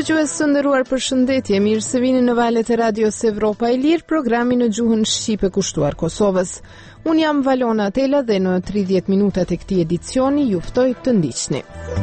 Dëgjues të nderuar, përshëndetje, mirë se vini në valët e radios Evropa e Lirë, programi në gjuhën shqipe kushtuar Kosovës. Unë jam Valona Atela dhe në 30 minutat e këtij edicioni ju ftoj të ndiqni.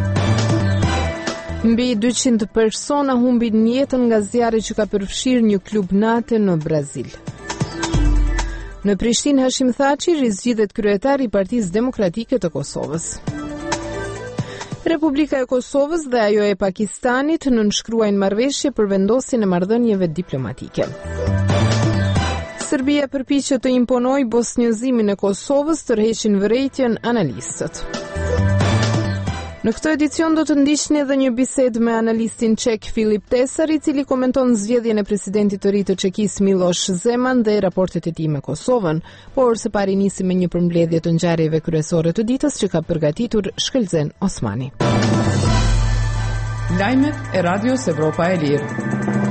Mbi 200 persona humbin jetën nga zjarri që ka përfshirë një klub nate në Brazil. Në Prishtinë, Hashim Thaçi rizgjidhet kryetari i Partisë Demokratike të Kosovës. Republika e Kosovës dhe ajo e Pakistanit nënshkruajnë marrëveshje për vendosjen e marrëdhënieve diplomatike. Serbia përpiqet të imponojë bosnjëzimin e Kosovës, tërheqin vërejtjen analistët. Në këtë edicion do të ndiqni edhe një bisedë me analistin çek Filip Tesar, i cili komenton zgjedhjen e presidentit të ri të Çekisë Miloš Zeman dhe raportet e tij me Kosovën, por së pari nisim me një përmbledhje të ngjarjeve kryesore të ditës që ka përgatitur Shkëlzen Osmani. Lajmet e Radios Evropa e Lirë.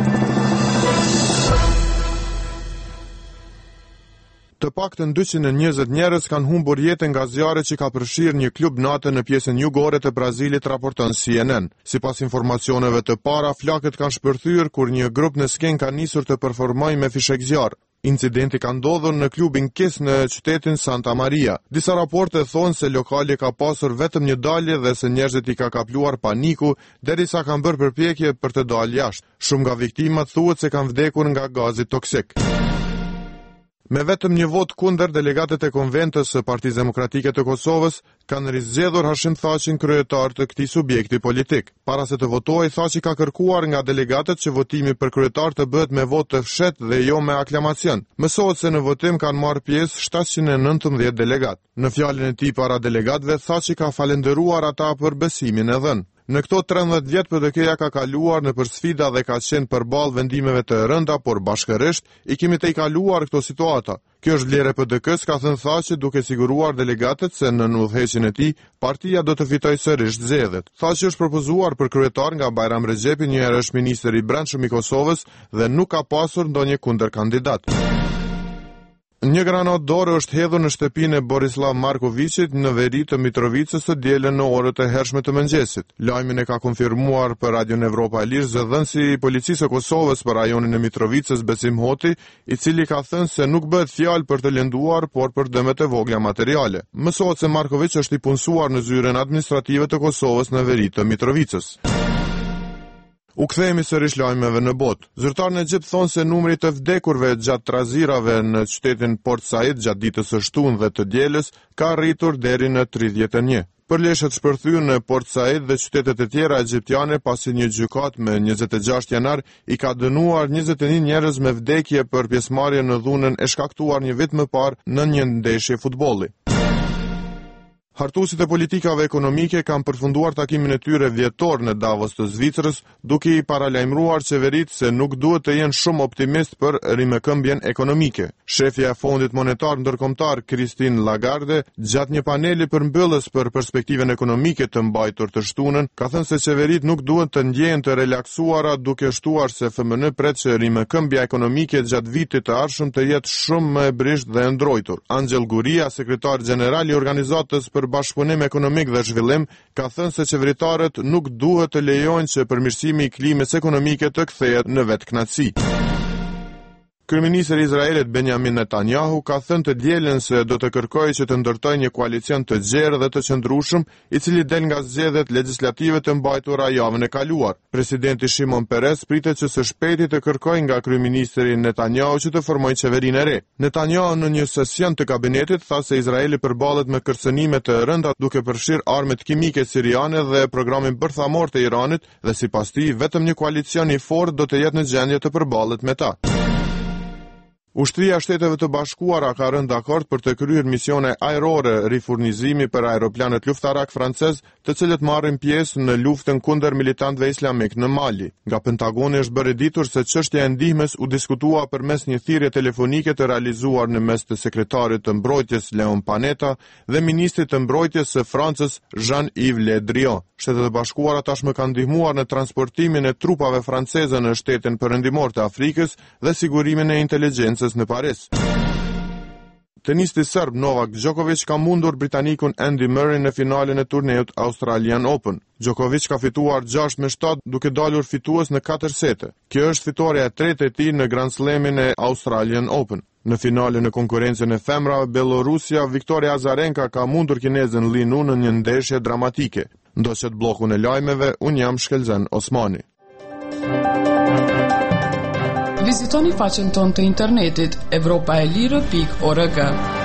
Të paktën 220 njerëz kanë humbur jetën nga zjarri që ka përfshirë një klub nate në pjesën jugore të Brazilit, raporton CNN. Sipas informacioneve të para, flakët kanë shpërthyer kur një grup në skenë ka nisur të performojë me fishek zjarr. Incidenti ka ndodhur në klubin Kiss në qytetin Santa Maria. Disa raporte thonë se lokali ka pasur vetëm një dalje dhe se njerëzit i ka kapluar paniku derisa kanë bërë përpjekje për të dalë jashtë. Shumë nga viktimat thuhet se kanë vdekur nga gazi toksik. Me vetëm një vot kundër, delegatët e konventës së Partisë Demokratike të Kosovës kanë rizgjedhur Hashim Thaçin kryetar të këtij subjekti politik. Para se të votojë, Thaçi ka kërkuar nga delegatët që votimi për kryetar të bëhet me votë të fshehtë dhe jo me aklamacion. Mësohet se në votim kanë marrë pjesë 719 delegatë. Në fjalën e tij para delegatëve, Thaçi ka falendëruar ata për besimin e dhënë. Në këto 13 vjet PDK-ja ka kaluar në përsfida dhe ka qenë përballë vendimeve të rënda, por bashkërisht i kemi të i kaluar këto situata. Kjo është vlerë e PDK-s, ka thënë Thaçi, duke siguruar delegatët se në udhëheqjen e tij partia do të fitojë sërish zgjedhjet. Thaçi është propozuar për kryetar nga Bajram Rexhepi, një herë është ministër i brendshëm i Kosovës dhe nuk ka pasur ndonjë kundërkandidat. Një granat dorë është hedhur në shtëpinë e Borislav Markovicit në veri të Mitrovicës së dielën në orët e hershme të mëngjesit. Lajmin e ka konfirmuar për Radion Evropa e Lirë zëdhënësi i policisë së Kosovës për rajonin e Mitrovicës Besim Hoti, i cili ka thënë se nuk bëhet fjalë për të lënduar, por për dëmet e vogla materiale. Mësohet se Markovic është i punësuar në zyrën administrative të Kosovës në veri të Mitrovicës. U kthehemi sërish lajmeve në botë. Zyrtarët në Egjipt thonë se numri të vdekurve gjatë trazirave në qytetin Port Said gjatë ditës së shtunë dhe të dielës ka arritur deri në 31. Përleshët shpërthyer në Port Said dhe qytetet e tjera egjiptiane pasi një gjykat me 26 janar i ka dënuar 21 njerëz me vdekje për pjesëmarrje në dhunën e shkaktuar një vit më parë në një ndeshje futbolli. Hartuesit e politikave ekonomike kanë përfunduar takimin e tyre vjetor në Davos të Zvicrës, duke i paralajmëruar qeveritë se nuk duhet të jenë shumë optimist për rimëkëmbjen ekonomike. Shefja e Fondit Monetar Ndërkombëtar Christine Lagarde, gjatë një paneli përmbyllës për perspektiven ekonomike të mbajtur të shtunën, ka thënë se qeveritë nuk duhet të ndjehen të relaksuara, duke shtuar se FMN pret që rimëkëmbja ekonomike gjatë vitit të ardhshëm të jetë shumë më e brisht dhe e ndrojtur. Angel Guria, sekretar general i organizatës për bashkëpunim ekonomik dhe zhvillim, ka thënë se qeveritarët nuk duhet të lejojnë që përmirësimi i klimës ekonomike të kthehet në vetkënaqësi. Kryeministri i Izraelit Benjamin Netanyahu ka thënë të dielën se do të kërkojë që të ndërtojë një koalicion të gjerë dhe të qëndrueshëm, i cili del nga zgjedhjet legjislative të mbajtura javën e kaluar. Presidenti Shimon Peres pritet që së shpejti të kërkojë nga kryeministri Netanyahu që të formojë qeverinë e re. Netanyahu në një sesion të kabinetit tha se Izraeli përballet me kërcënime të rënda duke përfshirë armët kimike siriane dhe programin bërthamor të Iranit dhe sipas tij vetëm një koalicion i fortë do të jetë në gjendje të përballet me ta. Ushtria e Shteteve të Bashkuara ka rënë dakord për të kryer misione ajrore rifurnizimi për aeroplanet luftarak francez, të cilët marrin pjesë në luftën kundër militantëve islamik në Mali. Nga Pentagoni është bërë ditur se çështja e ndihmës u diskutua përmes një thirrje telefonike të realizuar në mes të sekretarit të mbrojtjes Leon Panetta dhe ministrit të mbrojtjes së Francës Jean-Yves Le Drian. Shtetet e Bashkuara tashmë kanë ndihmuar në transportimin e trupave franceze në shtetin perëndimor të Afrikës dhe sigurimin e inteligjencës në Paris. Tenisti serb Novak Djokovic ka mundur britanikun Andy Murray në finalen e turneut Australian Open. Djokovic ka fituar 6-7 duke dalur fitues në 4 sete. Kjo është fitoria e tretë e tij në Grand Slamin e Australian Open. Në finalen e konkurrencën e femrave, Belorusia Victoria Azarenka ka mundur kinezën Li Nu në një ndeshje dramatike. Ndoqët bllokun e lajmeve, unë jam Shkelzen Osmani. Vizitoni faqen tonë të internetit evropaelire.org.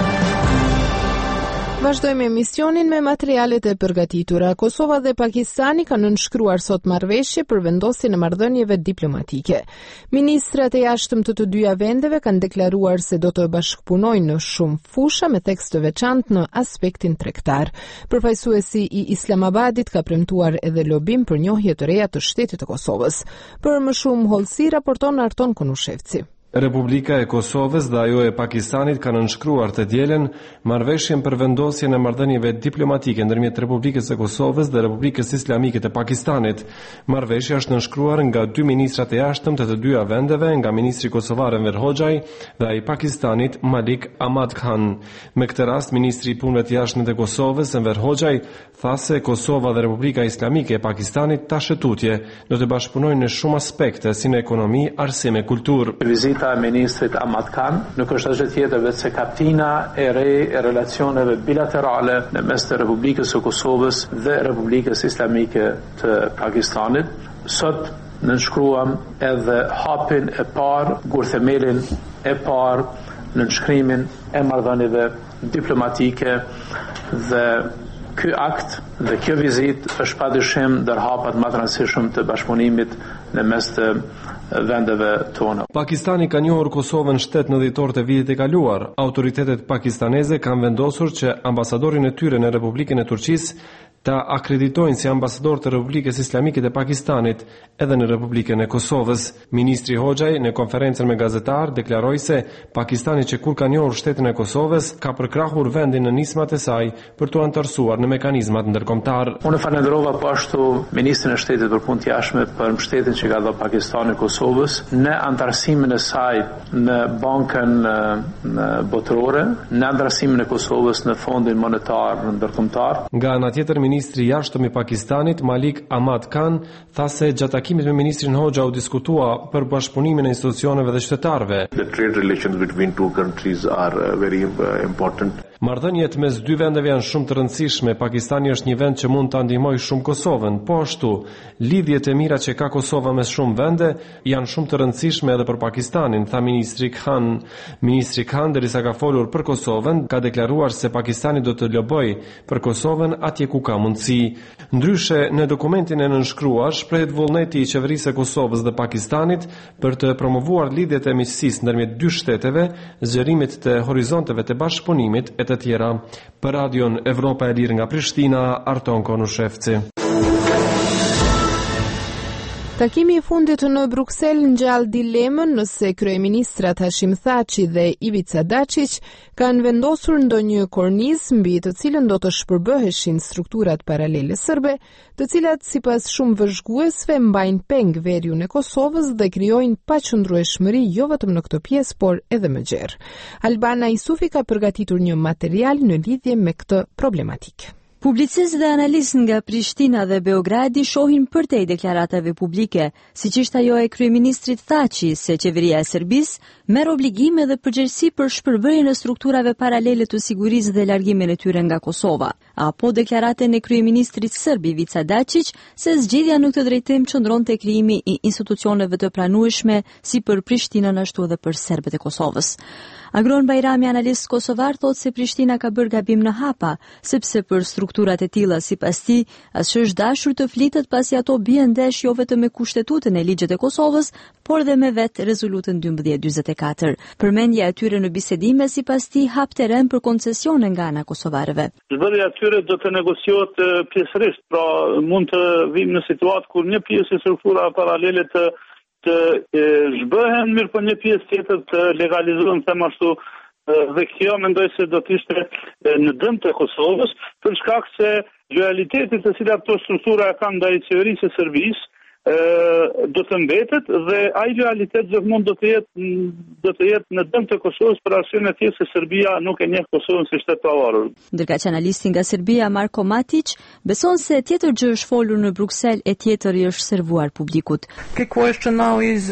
Vazhdojmë emisionin me materialet e përgatitura. Kosova dhe Pakistani kanë nënshkruar sot marrëveshje për vendosjen e marrëdhënieve diplomatike. Ministrat e jashtëm të të dyja vendeve kanë deklaruar se do të bashkëpunojnë në shumë fusha me tekst të veçantë në aspektin tregtar. Përfaqësuesi i Islamabadit ka premtuar edhe lobim për njohje të reja të shtetit të Kosovës. Për më shumë hollësi raporton Arton Konushevci. Republika e Kosovës dhe ajo e Pakistanit kanë nënshkruar të dielën marrëveshjen për vendosjen e marrëdhënieve diplomatike ndërmjet Republikës së Kosovës dhe Republikës Islamike të Pakistanit. Marrëveshja është nënshkruar nga dy ministrat e jashtëm të të dyja vendeve, nga ministri kosovar Enver Hoxhaj dhe ai Pakistanit Malik Ahmad Khan. Me këtë rast, ministri i punëve të jashtme të Kosovës Enver Hoxhaj tha se Kosova dhe Republika Islamike e Pakistanit tashëtutje do të bashkëpunojnë në shumë aspekte si në ekonomi, arsim e kulturë. Vizita e ministrit Ahmad Khan nuk është asgjë tjetër veç se kaptina e re e relacioneve bilaterale në mes të Republikës së Kosovës dhe Republikës Islamike të Pakistanit. Sot nënshkruam edhe hapin e parë, gurthemelin e parë në nënshkrimin e marrëdhënieve diplomatike dhe ky akt dhe kjo vizitë është padyshim ndër hapat më të rëndësishëm të bashkëpunimit në mes të vendeve tona. Pakistani ka njohur Kosovën shtet në dhjetor të vitit e kaluar. Autoritetet pakistaneze kanë vendosur që ambasadorin e tyre në Republikën e Turqisë ta akreditojnë si ambasador të Republikës Islamike të Pakistanit edhe në Republikën e Kosovës. Ministri Hoxhaj në konferencën me gazetar deklaroi se Pakistani që kur ka njohur shtetin e Kosovës ka përkrahur vendin në nismat e saj për t'u antarësuar në mekanizmat ndërkombëtar. Unë falenderova po ashtu ministrin e shtetit për punë të jashtme për mbështetjen që ka dhënë Pakistani Kosovës në antarësimin e saj në bankën botërore, në antarësimin e Kosovës në Fondin Monetar ndërkombëtar. Nga ana tjetër, ministri i jashtëm i Pakistanit Malik Ahmad Khan tha se gjatë takimit me ministrin Hoxha u diskutua për bashkëpunimin e institucioneve dhe qytetarëve. The trade relations between two countries are very important. Marrëdhëniet mes dy vendeve janë shumë të rëndësishme. Pakistani është një vend që mund ta ndihmojë shumë Kosovën, po ashtu lidhjet e mira që ka Kosova mes shumë vende janë shumë të rëndësishme edhe për Pakistanin, tha ministri Khan. Ministri Khan, derisa ka folur për Kosovën, ka deklaruar se Pakistani do të lobojë për Kosovën atje ku ka mundësi. Ndryshe, në dokumentin e nënshkruar shprehet vullneti i qeverisë së Kosovës dhe Pakistanit për të promovuar lidhjet e miqësisë ndërmjet dy shteteve, zgjerimit të horizonteve të bashkëpunimit e të tjera. Për Radion Evropa e Lirë nga Prishtina, Arton Konushevci. Takimi i fundit në Bruksel ngjall dilemën nëse kryeministrat Hashim Thaçi dhe Ivica Dačić kanë vendosur ndonjë kornizë mbi të cilën do të shpërbëheshin strukturat paralele serbe, të cilat sipas shumë vëzhguesve mbajnë peng veriun e Kosovës dhe krijojnë paqëndrueshmëri jo vetëm në këtë pjesë, por edhe më gjerë. Albana Isufi ka përgatitur një material në lidhje me këtë problematikë. Publicistë dhe analistë nga Prishtina dhe Beogradi shohin përtej deklaratave publike, siç ishte ajo e kryeministrit Thaçi se qeveria e Serbisë merr obligime dhe përgjegjësi për shpërbërjen e strukturave paralele të sigurisë dhe largimin e tyre nga Kosova, apo deklaratën e kryeministrit serb Ivica Dačić se zgjedhja në këtë drejtim qëndron te krijimi i institucioneve të pranueshme si për Prishtinën ashtu edhe për serbët e Kosovës. Agron Bajrami, analist kosovar, thotë se Prishtina ka bërë gabim në hapa, sepse për strukturat e tilla sipas tij, as është dashur të flitet pasi ato bien ndesh jo vetëm me kushtetutën e ligjet e Kosovës, por dhe me vetë rezolutën 1244. Përmendja e tyre në bisedime sipas tij hap terren për koncesione nga ana kosovarëve. Zbërja e tyre do të negociohet pjesërisht, pra mund të vim në situatë kur një pjesë e struktura paralele të zhbëhen, mirë po një pjesë tjetër të legalizohen, them ashtu, dhe kjo mendoj se do të ishte në dëm të Kosovës, për shkak se lojaliteti të cilat këto struktura kanë ndaj qeverisë së Serbisë do të mbetet dhe ai realitet gjithmonë do të jetë në dëm të Kosovës për arsyeën e tillë se Serbia nuk e njeh Kosovën si shtet pavarur. Ndërkaq analisti nga Serbia Marko Matic beson se tjetër gjë është folur në Bruksel e tjetër i është servuar publikut. The question now is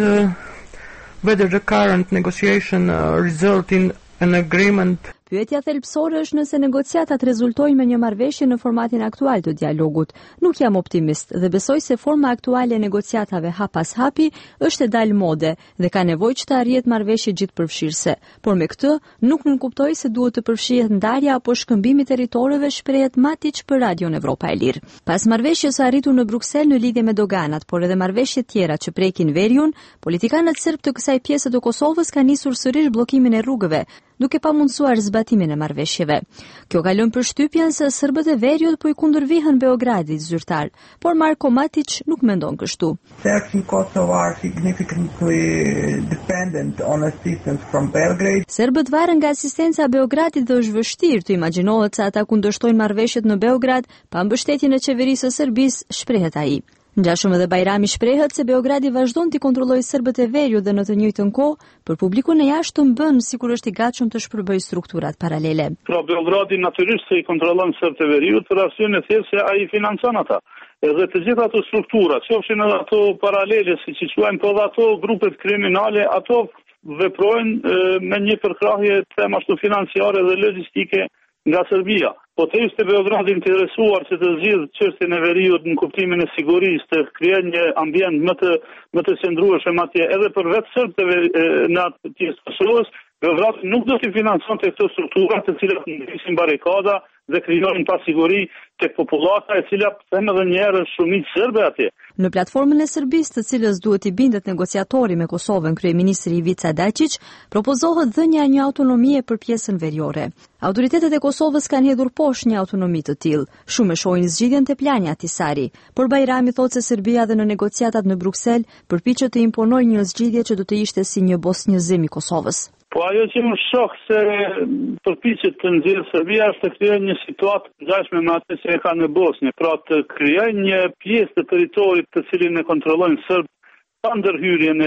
whether the current negotiation result in an agreement. Pyetja thelbësore është nëse negociatat rezultojnë me një marrëveshje në formatin aktual të dialogut. Nuk jam optimist dhe besoj se forma aktuale e negociatave hap pas hapi është e dalë mode dhe ka nevojë që të arrihet marrëveshje gjithëpërfshirëse. Por me këtë, nuk nënkuptoj se duhet të përfshihet ndarja apo shkëmbimi i territoreve, shprehet Matic për Radion Evropa e Lirë. Pas marrëveshjes së arritur në Bruksel në lidhje me doganat, por edhe marrëveshje tjera që prekin veriun, politikanët serb të kësaj pjese të Kosovës kanë nisur sërish bllokimin e rrugëve, duke pamundsuar zbatimin e marrëveshjeve. Kjo ka lënë përshtypjen se serbët e veriut po i kundërvihen Beogradit zyrtar, por Marko Matic nuk mendon kështu. Serbs in Kosovo are significantly dependent on assistance from Belgrade. Serbët varen nga asistenca e Beogradit dhe është vështirë të imagjinohet se ata kundërshtojnë marrëveshjet në Beograd pa mbështetjen e qeverisë së Serbisë, shprehet ai. Ngjashëm edhe Bajrami shprehet se Beogradi vazhdon të kontrollojë serbët e veriut dhe në të njëjtën kohë, për publikun e jashtëm bën sikur është i gatshëm të shpërbëjë strukturat paralele. Pra Beogradi natyrisht se i kontrollon serbët e veriut për arsyeën e thjeshtë se ai financon ata. Edhe të gjitha ato struktura, qofshin edhe ato paralele, siç i quajnë, po edhe ato grupet kriminale, ato veprojnë me një përkrahje themashtu financiare dhe logjistike nga Serbia. Po të ishte Beogradi interesuar që të zgjidhë çështjen e veriut në kuptimin e sigurisë, të krijojë një ambient më të qëndrueshëm atje edhe për vetë serbët në atë pjesë të Kosovës, Beogradi nuk do të financonte këto struktura të cilat ndisin barikada dhe krijojnë pasiguri tek popullata e cila them edhe një herë shumica serbe atje. Në platformën e Serbisë, të cilës duhet i bindet negociatori me Kosovën, kryeministri Ivica Dačić, propozohet dhënia e një autonomie për pjesën veriore. Autoritetet e Kosovës kanë hedhur poshtë një autonomi të tillë. Shumë e shohin zgjidhjen te plani Ahtisari, por Bajrami thotë se Serbia dhe në negociatat në Bruksel përpiqet të imponojë një zgjidhje që do të ishte si një bosnjëzim i Kosovës. Po ajo që më shok se përpiqet të nxjerrë Serbia është të krijojë një situatë ngjashme me atë që e ka në Bosnjë, pra të krijojë një pjesë të territorit të cilin e kontrollojnë serbët pa ndërhyrjen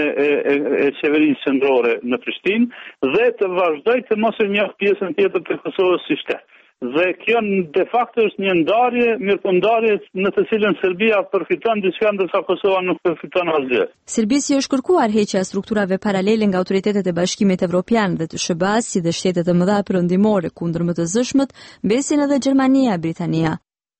e qeverisë qendrore në Prishtinë dhe të vazhdojë të mos e njohë pjesën tjetër të Kosovës si shtet. Dhe kjo de facto është një ndarje, mirëpundarje në të cilën Serbia përfiton diçka ndërsa Kosova nuk përfiton asgjë. Serbisë është kërkuar heqja e strukturave paralele nga autoritetet e Bashkimit Evropian dhe të SBA-s, si dhe shtetet e mëdha perëndimore kundër më të zëshmët, mbesin edhe Gjermania e Britania.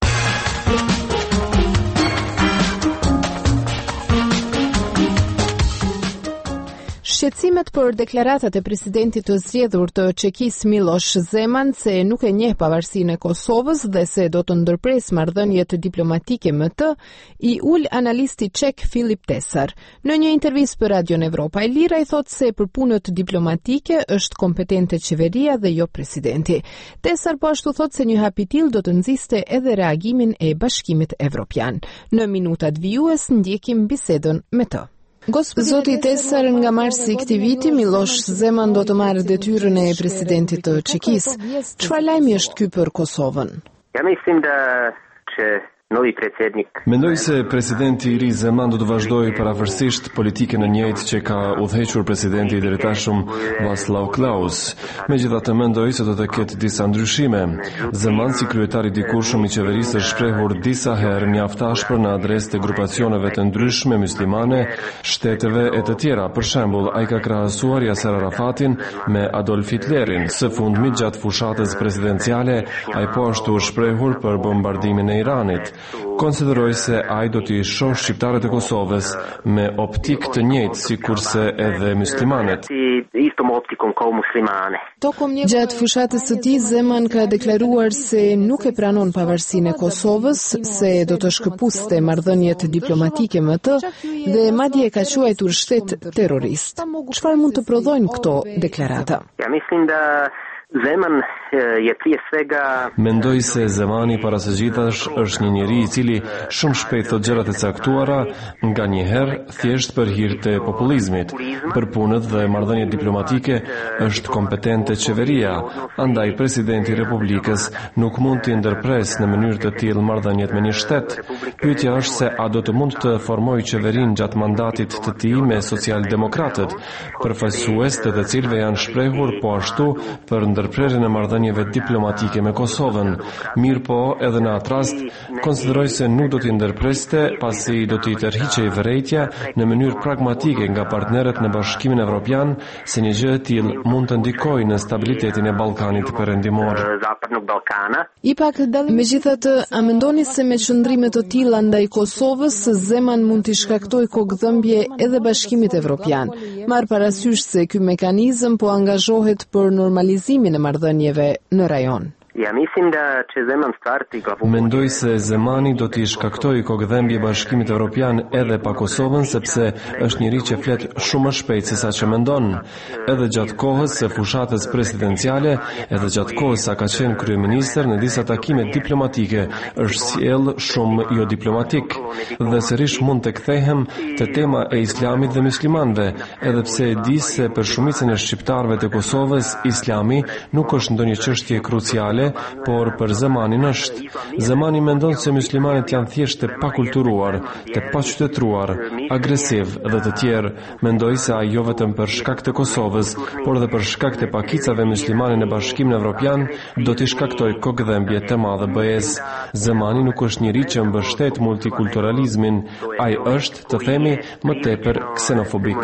Shqetësimet për deklaratat e presidentit të zgjedhur të Çekisë Miloš Zeman se nuk e njeh pavarësinë e Kosovës dhe se do të ndërpres marrëdhënie diplomatike me të, i ul analisti çek Filip Tesar. Në një intervistë për Radion Evropa e Lirë, ai thotë se për punët diplomatike është kompetente qeveria dhe jo presidenti. Tesar po ashtu thotë se një hap i tillë do të nxiste edhe reagimin e Bashkimit Evropian. Në minutat vijues ndjekim bisedën me të. Zoti Tesar, nga marsi i këtij viti, Miloš Zeman do të marrë detyrën e presidentit të Çekisë. Çfarë lajmi është ky për Kosovën? Ja mislim da će novi predsjednik. Mendoj se presidenti i ri Zeman do të vazhdojë pavarësisht politikën e njëjtë që ka udhëhequr presidenti i drejtashëm Václav Klaus. Megjithatë mendoj se do të ketë disa ndryshime. Zeman si kryetari i dikurshëm i qeverisë është shprehur disa herë mjaftashpër në adresë të grupacioneve të ndryshme muslimane, shteteve e të tjera. Për shembull, ai ka krahasuar Yasser Arafatin me Adolf Hitlerin. Së fundmi gjatë fushatës presidenciale, ai po ashtu është shprehur për bombardimin e Iranit. Konsideroj se ai do t'i shohë shqiptarët e Kosovës me optikë të njëjtë sikurse edhe muslimanët. Gjatë fushatës së tij, Zeman ka deklaruar se nuk e pranon pavarësinë e Kosovës, se do të shkëpuste marrëdhëniet diplomatike me të dhe madje ka quajtur shtet terrorist. Çfarë mund të prodhojnë këto deklarata? Ja mislim da Zeman je prije svega... Mendoj se Zemani para së gjithash është një njeri I cili shumë shpejt thot gjërat e caktuara, nga njëherë thjesht për hir të popullizmit. Për punët dhe marrëdhëniet diplomatike është kompetente qeveria, andaj presidenti I Republikës nuk mund të ndërpres në mënyrë të tillë marrëdhëniet me një shtet. Pyetja është se a do të mund të formojë qeverinë gjatë mandatit të tij me socialdemokratët, përfaqësues të cilëve janë shprehur po ashtu për ndërprerjen e marrëdhënieve diplomatike me Kosovën. Mirë po, edhe në atë rast, konsideroj se nuk do t'i ndërpreste, pasi do t'i tërhiqej vërejtja në mënyrë pragmatike nga partnerët në Bashkimin Evropian, se një gjë e tillë mund të ndikojë në stabilitetin e Ballkanit Perëndimor. Megjithatë, a mendoni se me qëndrime të tilla ndaj Kosovës, Zeman mund t'i shkaktojë kokëdhëmbje edhe Bashkimit Evropian? Marr parasysh se ky mekanizëm po angazhohet për normalizimin e marrëdhënieve në rajon. Ja mislim da će Zeman stvarati glavu... Mendoj se Zemani do t'i shkaktojë kokëdhëmbje Bashkimit Evropian edhe pa Kosovën, sepse është njëri që flet shumë më shpejt se sa që mendon. Edhe gjatë kohës së fushatës presidenciale, edhe gjatë kohës sa ka qenë kryeministër në disa takime diplomatike, është sjell shumë jo diplomatik. Dhe sërish mund të kthehem te tema e Islamit dhe muslimanëve, edhe pse e di se për shumicën e shqiptarëve të Kosovës, Islami nuk është ndonjë çështje kruciale, por për Zemanin është. Zemani mendon se muslimanët janë thjesht të pakulturuar, të paqytetruar, agresiv dhe të tjerë. Mendoj se ai jo vetëm për shkak të Kosovës, por edhe për shkak të pakicave muslimane në Bashkimin Evropian do t'i shkaktojë kokëdhëmbje të mëdha BE-s. Zemani nuk është njeri që mbështet multikulturalizmin, ai është, të themi, më tepër ksenofobik.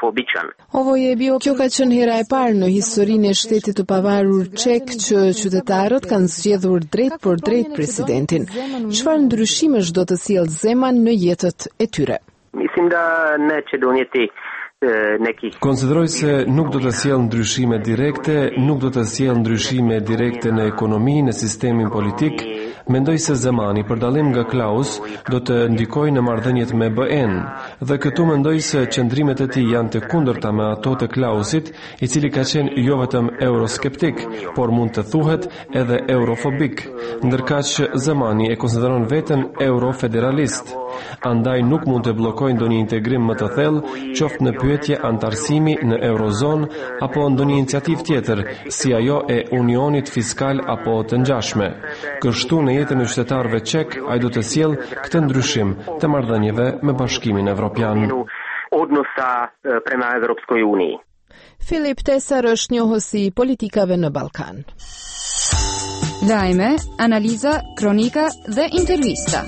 Kjo ka qenë hera e parë në historinë e shtetit të pavarur ček që qytetarët kanë zgjedhur drejt për drejt presidentin. Çfarë ndryshimesh do të sjellë Zeman në jetët e tyre? Mislim da neće donijeti Konsideroj se nuk do të sjellë ndryshime direkte, nuk do të sjellë ndryshime direkte në ekonomi, në sistemin politik. Mendoj se Zemani, për dallim nga Klaus, do të ndikojë në marrëdhëniet me BE-n, dhe këtu mendoj se qëndrimet e tij janë të kundërta me ato të Klausit, I cili ka qenë jo vetëm euroskeptik, por mund të thuhet edhe eurofobik, ndërkaq Zemani e konsideron veten eurofederalist. Andaj nuk mund të bllokojë ndonjë integrim më të thellë, qoftë në pyetje antarësimi në Eurozonë apo ndonjë iniciativë tjetër, si ajo e unionit fiskal apo të ngjashme. Kështu në jetën e qytetarëve ček, ai do të sjellë këtë ndryshim të marrëdhënieve me Bashkimin Evropian. Odnosa prema Evropskoj Uniji. Filip Tesar është njohës I politikave në Ballkan. Lajme, analiza, kronika dhe intervista.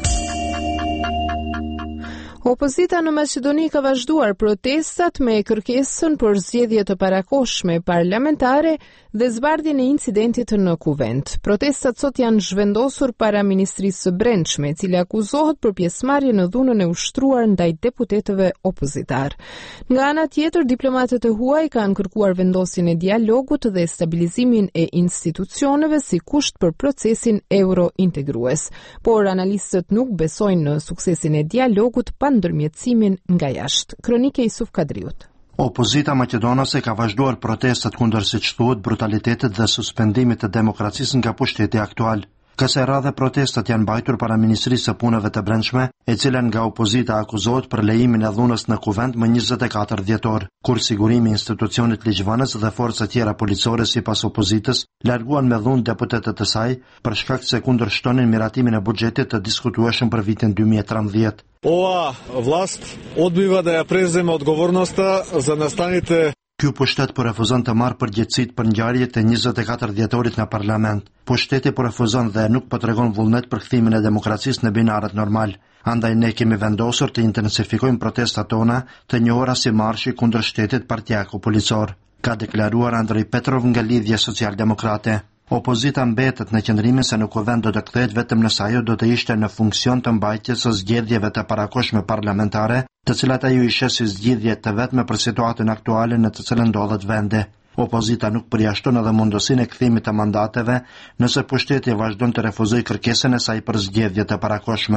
Opozita në Maqedoni ka vazhduar protestat me kërkesën për zgjedhje të parakohshme parlamentare dhe zbardhjen e incidentit në Kuvend. Protestat sot janë zhvendosur para Ministrisë së Brendshme, e cila akuzohet për pjesëmarrje në dhunën e ushtruar ndaj deputetëve opozitar. Nga ana tjetër, diplomatët e huaj kanë kërkuar vendosjen e dialogut dhe stabilizimin e institucioneve si kusht për procesin euro-integrues, por analistët nuk besojnë në suksesin e dialogut pa ndërmjetësimin nga jashtë. Kronike Isuf Kadriut. Opozita maqedonase ka vazhduar protestat kundër, siç thuhet, brutalitetit dhe suspendimit të demokracisë nga pushteti aktual. Kësaj radhe protestat janë mbajtur para Ministrisë së Punëve të Brendshme, e cila nga opozita akuzohet për lejimin e dhunës në Kuvend më 24 dhjetor, kur sigurimi I institucionit ligjvënës dhe forca tjera policore sipas opozitës larguan me dhunë deputetët të saj për shkak se kundërshtonin miratimin e buxhetit të diskutueshëm për vitin 2013. Ova vlast odbiva da ja preuzme odgovornosta za nastaните. Ky pushtet po refuzon të marrë përgjegjësitë për ngjarjet e 24 dhjetorit në parlament. Pushteti po refuzon dhe nuk po tregon vullnet për kthimin e demokracisë në binaret normal. Andaj ne kemi vendosur të intensifikojmë protestat tona, të njohura si marshi kundër shtetit partijako-policor, ka deklaruar Andrej Petrov nga Lidhja Socialdemokrate. Opozita mbetet në qëndrimin se në Kuvend do të kthehet vetëm nëse ajo do të ishte në funksion të mbajtjes së zgjedhjeve të parakohshme parlamentare, të cilat ajo I sheh si zgjidhje të vetme për situatën aktuale në të cilën ndodhet vendi. Opozita nuk përjashton edhe mundësinë e kthimit të mandateve nëse pushteti vazhdon të refuzojë kërkesën e saj për zgjedhje të parakohshme.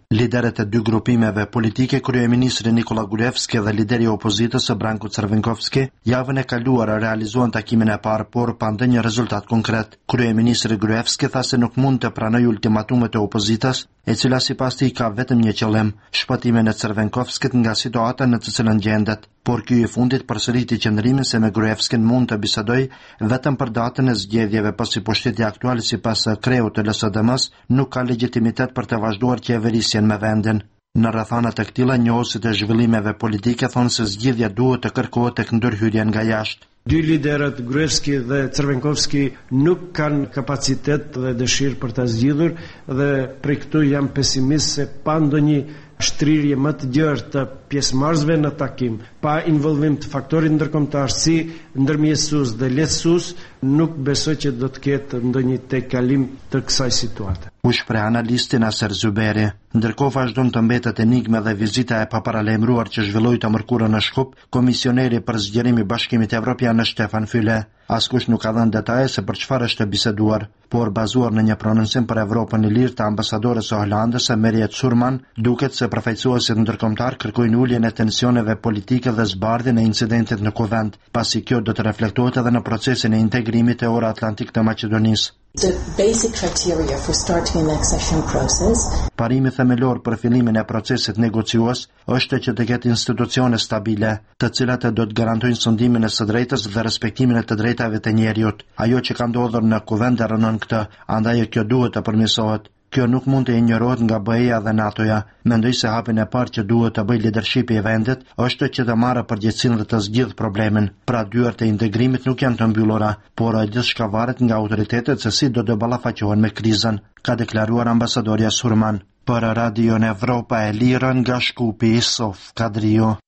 Liderët e dy grupimeve politike, kryeministri Nikola Gruevski dhe lideri i opozitës Branko Crvenkovski, javën e kaluar realizuan takimin e parë, por pa ndonjë rezultat konkret. Kryeministri Gruevski tha se nuk mund të pranojë ultimatumet e opozitës, e cila sipas tij ka vetëm një qëllim, shpëtimin e Crvenkovskit nga situata në të cilën gjendet. Por ky i fundit përsëriti qëndrimin se me Gruevskin mund të bisedoj vetëm për datën e zgjedhjeve, pasi pushteti aktual sipas kreut të LSDM-s nuk ka legjitimitet për të vazhduar qeverisjen me vendin. Në rrethanat e këtilla, njohësit e zhvillimeve politike thonë se zgjidhja duhet të kërkohet tek ndërhyrja nga jashtë. Dy liderët Gruevski dhe Crvenkovski nuk kanë kapacitet dhe dëshirë për ta zgjidhur dhe prej këtu jam pesimist se pa ndonjë shtrirje më të gjerë të pjesëmarrësve në takim, pa involvim të faktorit ndërkombëtar si ndërmjetësues dhe lehtësues, nuk besoj që do të ketë ndonjë tejkalim të kësaj situate. U shpreh analisti Naser Zuberi. Ndërkohë vazhdon të mbetet enigme dhe vizita e paparalajmëruar që zhvilloi të mërkurën në Shkup, komisioneri për zgjerim i Bashkimit Evropian Stefan Füle. Askush nuk ka dhënë detaje se për çfarë është biseduar, por bazuar në një prononcim për Evropën e Lirë të ambasadores së Holandës Merriet Surman, duket se përfaqësuesit ndërkombëtar kërkojnë uljen e tensioneve politike dhe zbardhjen e incidentit në Kuvend, pasi kjo do të reflektohet edhe në procesin e integrimit e Euro-Atlantik të Maqedonisë. The basic criteria for starting an accession process. Parimi themelor për fillimin e procesit negociues është që të ketë institucione stabile, të cilat do të garantojnë sundimin e së drejtës dhe respektimin e të drejtave të njerëzit. Ajo që ka ndodhur në Kuvend rënon këtë, andaj kjo duhet të përmirësohet. Kjo nuk mund të injorohet nga BE-ja dhe NATO-ja. Mendoj se hapin e parë që duhet të bëjë lidershipi i vendit është që të marrë përgjegjësinë dhe të zgjidhë problemin. Pra dyert e integrimit nuk janë të mbyllura, por gjithçka varet nga autoritetet se si do të ballafaqohen me krizën, ka deklaruar ambasadorja Surman. Për Radio Evropa e Lirë nga Shkupi, Sof Kadrio.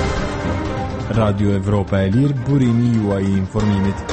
Radio Evropa e Lirë, burimi juaj i informimit.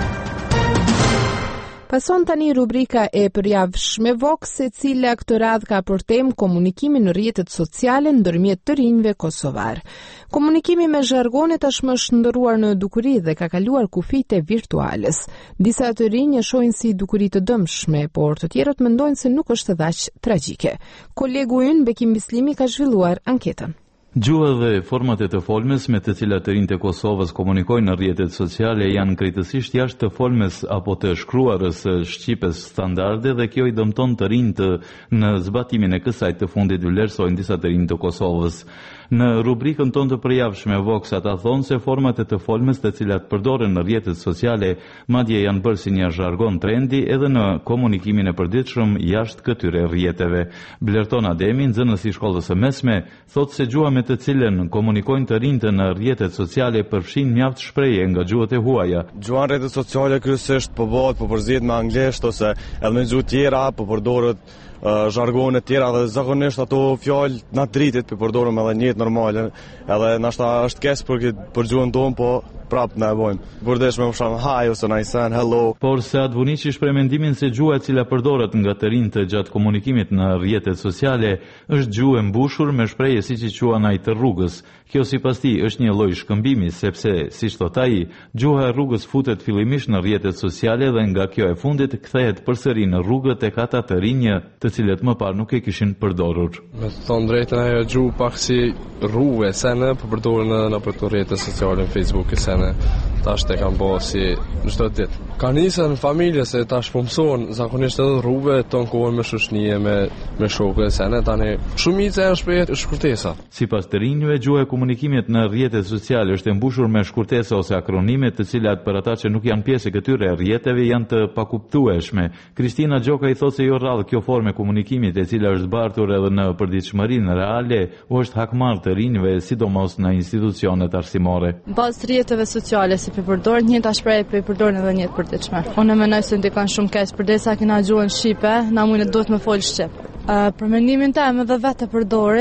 Pason tani rubrika e përjavshme Vox, e cila këtë radhë ka për temë komunikimin në rrjetet sociale ndërmjet të rinjve kosovar. Komunikimi me zhargone tashmë është ndëruar në dukuri dhe ka kaluar kufijtë virtuales. Disa të rinj e shohin si dukuri të dëmshme, por të tjerët mendojnë se nuk është aq tragjike. Kolegu ynë Bekim Bislimi ka zhvilluar anketën. Gjuha dhe format e të folmes me të cilat të rinjtë e Kosovës komunikojnë në rrjetet sociale janë krejtësisht jashtë të folmes apo të shkruarës shqipes standarde dhe kjo i dëmton të rinjtë në zbatimin e kësaj të fundit, vlerësojnë disa të rinjtë të Kosovës. Në rubrikën tonë të përjavshme Vox ata thonë se format e të folmes të cilat përdoren në rrjetet sociale madje janë bërë si një zhargon trendi edhe në komunikimin e përditshëm jashtë këtyre rrjeteve. Blerton Ademi, nxënës i shkollës së mesme, thotë se gjuha me të cilën komunikojnë të rinjtë në rrjetet sociale përfshin mjaft shprehje nga gjuhët e huaja. Gjuha në rrjetet sociale kryesisht po përzihet me anglisht ose edhe me gjuhë tjera, po përdoret zhargone tjera dhe zakonisht ato fjalë na dritit për përdorëm edhe njët normale, edhe nashta është keq për gjuhën tonë, po prapë na e bojmë. Burdesh me fshan hi ose nice and hello. Por se Advunici shpreh mendimin se gjuha e cila përdoret nga të rinjtë gjatë komunikimit në rrjetet sociale është gjuhë e mbushur me shprehje siç i quajnë ai të rrugës. Kjo sipas tij është një lloj shkëmbimi sepse, siç thot ai, gjuha e rrugës futet fillimisht në rrjetet sociale dhe nga kjo e fundit kthehet përsëri në rrugët tek ata të rinj të cilët më parë nuk e kishin përdorur. Me të thonë drejtën, ajo gjuhë pak si rrugë, sene po përdoren në për rrjetet sociale në Facebook e sene. Tash te kam bo si çdo ditë. Ka nisën në familje se tash po mësohen zakonisht edhe rrugëve ton kohën me shoqënie me shokë e sene tani shumica janë shprehje shkurtesa. Sipas të rinjve, gjuha e komunikimit në rrjetet sociale është e mbushur me shkurtesa ose akronime të cilat për ata që nuk janë pjesë e këtyre rrjeteve janë të pakuptueshme. Kristina Gjoka i thotë se jo rrallë kjo formë e komunikimit e cila është bartur edhe në përditshmërinë reale u është hakmarrë të rinjve, sidomos në institucionet arsimore. Bazë rrjeteve sociale si përdor njëta shprehje për përdorin edhe një të përditshme. Unë mendoj se ndikon shumë keq përdesa kena gjuhën shqipe, na mund duhet më fol shqip. Për mendimin tim edhe vetë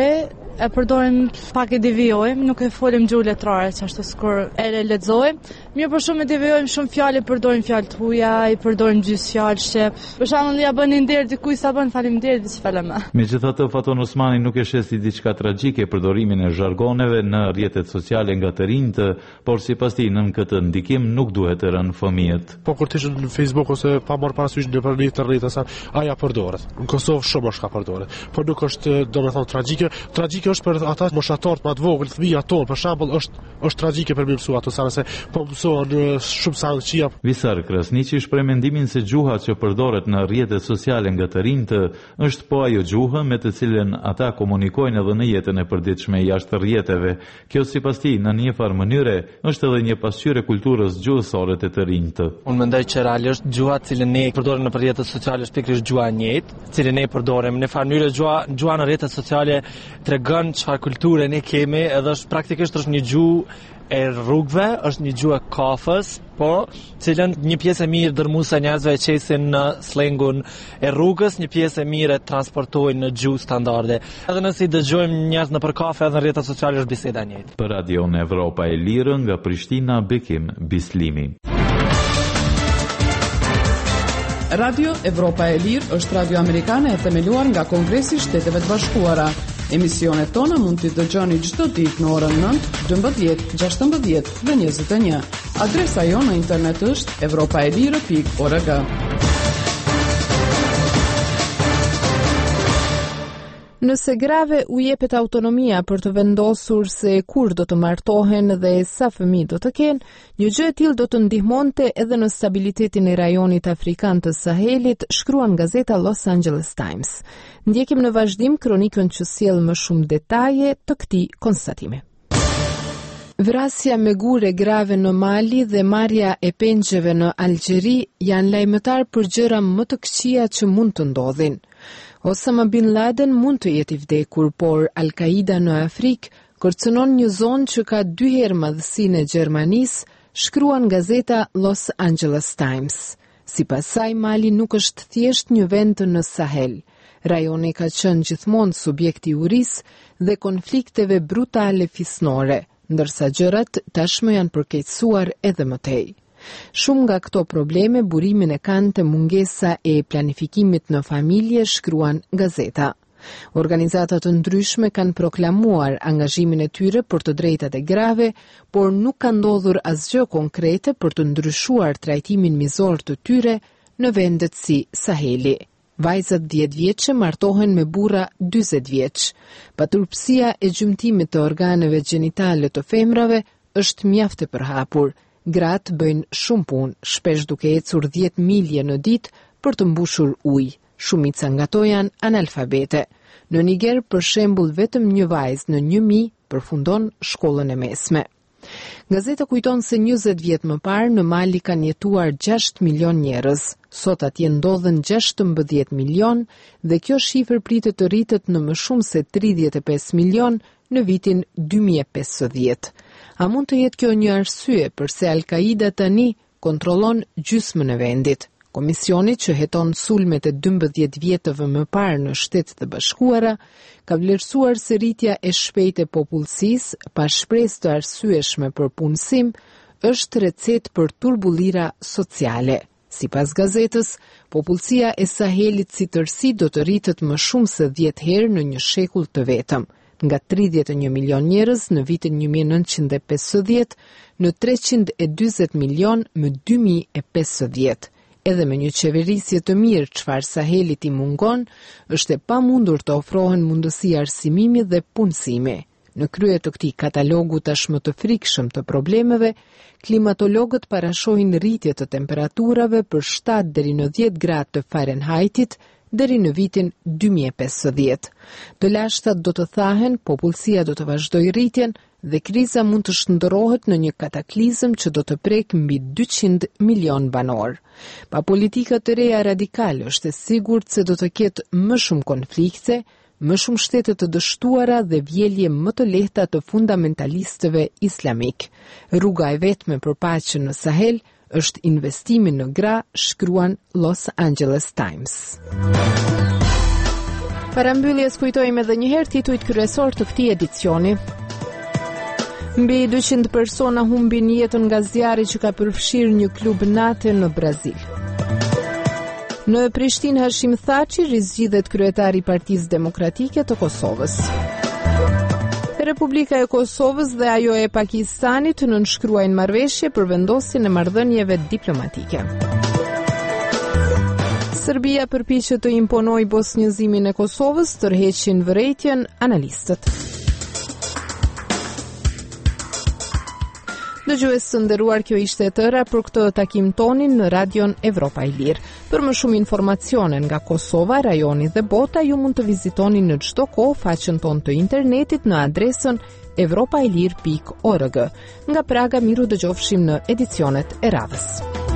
përdorim pak e devijojmë, nuk e folim gjuhë letrare, që ashtu kur e lexojmë, Mirë, për shumë e devijojmë shumë fjalë, përdorim fjalë të huaja, i përdorim gjysmë fjalë shqip. Për shembull, ja bën nder dikujt sa bën faleminderit diçka më. Megjithatë, Faton Osmani nuk e sheh si diçka tragjike përdorimin e zhargoneve në rrjetet sociale nga të rinjtë, por sipas tij në këtë ndikim nuk duhet të rënë fëmijët. Po kur ti në Facebook ose pa marrë parasysh në përmjet të rrjetet sa aja përdoret. Në Kosovë shumë është ka përdoret. Por nuk është domethënë tragjike. Tragjike është për ata moshatorët më të vogël, fëmijët tonë, për shembull, është tragjike për mësuar ato sa se po shumë sankcia. Visar Krasniqi shpreh mendimin se gjuha që përdoret në rrjetet sociale nga të rinjtë është po ajo gjuhë me të cilën ata komunikojnë edhe në jetën e përditshme jashtë rrjeteve. Kjo sipas tij në një farë mënyre është edhe një pasqyrë e kulturës gjuhësore të rinjtë. Unë mendoj që realisht gjuha që ne përdorim në rrjetet sociale është pikërisht gjuha e njëjtë, cilën ne përdorim në farë mënyrë. Gjuha në rrjetet sociale tregon çfarë kulture ne kemi, edhe është praktikisht është një gjuhë e rrugëve, është një gjuhë e kafës, po cilën një pjesë e mirë dërmuese njerëzve e qesin në slengun e rrugës, një pjesë e mirë e transportojnë në gjuhë standarde. Edhe nëse i dëgjojmë njerëz në për kafe edhe në rrjetet sociale është biseda e njëjtë. Për Radio Evropa e Lirë nga Prishtina, Bekim Bislimi. Radio Evropa e Lirë është radio amerikane e themeluar nga Kongresi i Shteteve të Bashkuara. Emisionet tona mund t'i dëgjoni çdo ditë në orën 9, 12, 16 dhe 21. Adresa jonë në internet është europaelire.org. Nëse grave u jepet autonomia për të vendosur se kur do të martohen dhe sa fëmijë do të kenë, një gjë e tillë do të ndihmonte edhe në stabilitetin e rajonit afrikan të Sahelit, shkruan gazeta Los Angeles Times. Ndjekim në vazhdim kronikën që sjell më shumë detaje të këtij konstatimi. Vrasja me gure grave në Mali dhe marrja e pengjeve në Algjeri janë lajmëtar për gjëra më të këqija që mund të ndodhin. Osama Bin Laden mund të jetë i vdekur, por Al-Qaida në Afrikë kërcënon një zonë që ka 2 herë madhësinë e Gjermanisë, shkruan gazeta Los Angeles Times. Sipas saj, Mali nuk është thjesht një vend në Sahel. Rajoni ka qenë gjithmonë subjekt i urisë dhe konflikteve brutale fisnore, ndërsa gjërat tashmë janë përkeqësuar edhe më tej. Shumë nga këto probleme burimin e kanë te mungesa e planifikimit në familje, shkruan gazeta. Organizata të ndryshme kanë proklamuar angazhimin e tyre për të drejtat e grave, por nuk ka ndodhur asgjë konkrete për të ndryshuar trajtimin mizor të tyre në vendet si Saheli. Vajzat 10 vjeçe martohen me burra 40 vjeç. Paturpësia e gjymtimit të organeve gjenitale të femrave është mjaft e përhapur. Gratë bëjnë shumë punë, shpesh duke ecur 10 milje në ditë për të mbushur ujë. Shumica nga to janë analfabete. Në Niger, për shembull, vetëm një vajzë në 1000 përfundon shkollën e mesme. Gazeta kujton se 20 vjet më parë në Mali kanë jetuar 6 milion njerëz. Sot atje ndodhen 16 milion dhe kjo shifër pritet të rritet në më shumë se 35 milion në vitin 2050. A mund të jetë kjo një arsye përse Al-Qaida tani kontrollon gjysmën e vendit? Komisioni që heton sulmet e 12 vjetëve më parë në Shtetet e Bashkuara ka vlerësuar se rritja e shpejtë e popullsisë pa shpresë të arsyeshme për punësim është recetë për turbullira sociale. Sipas gazetës, popullsia e Sahelit si tërësi do të rritet më shumë se 10 herë në një shekull të vetëm, nga 31 milion njerëz në vitin 1950 në 340 milion më 2050. Edhe me një qeverisje të mirë çfarë Sahelit i mungon, është e pamundur të ofrohen mundësi arsimimi dhe punësimi. Në krye të këtij katalogu tashmë të frikshëm të problemeve, klimatologët parashohin rritje të temperaturave për 7 deri në 10 gradë të Fahrenheitit deri në vitin 2050. Të lashtat do të thahen, popullsia do të vazhdojë rritjen dhe kriza mund të shndërrohet në një kataklizëm që do të prek mbi 200 milion banor. Pa politika të reja radikale është e sigurt se do të ketë më shumë konflikte, më shumë shtete të dështuara dhe vjelje më të lehta të fundamentalistëve islamik. Rruga e vetme për paqen në Sahel është investimi në gra, shkruan Los Angeles Times. Para mbylljes kujtojmë edhe një herë titujt kryesor të këtij edicioni. Mbi 200 persona humbin jetën nga zjarri që ka përfshirë një klub nate në Brazil. Në Prishtinë, Hashim Thaçi rizgjidhet kryetari i Partisë Demokratike të Kosovës. Republika e Kosovës dhe ajo e Pakistanit nënshkruajnë marrëveshje për vendosjen e marrëdhënieve diplomatike. Serbia përpiqet të imponojë bosnjëzimin e Kosovës, tërheqin vërejtjen analistët. Dëgjues të nderuar, kjo ishte e tëra për këtë takim tonin në Radion Evropa e Lirë. Për më shumë informacione nga Kosova, rajoni dhe bota, ju mund të vizitoni në çdo kohë faqen tonë të internetit në adresën evropaelir.org. Nga Praga, miru dëgjofshim në edicionet e radhës.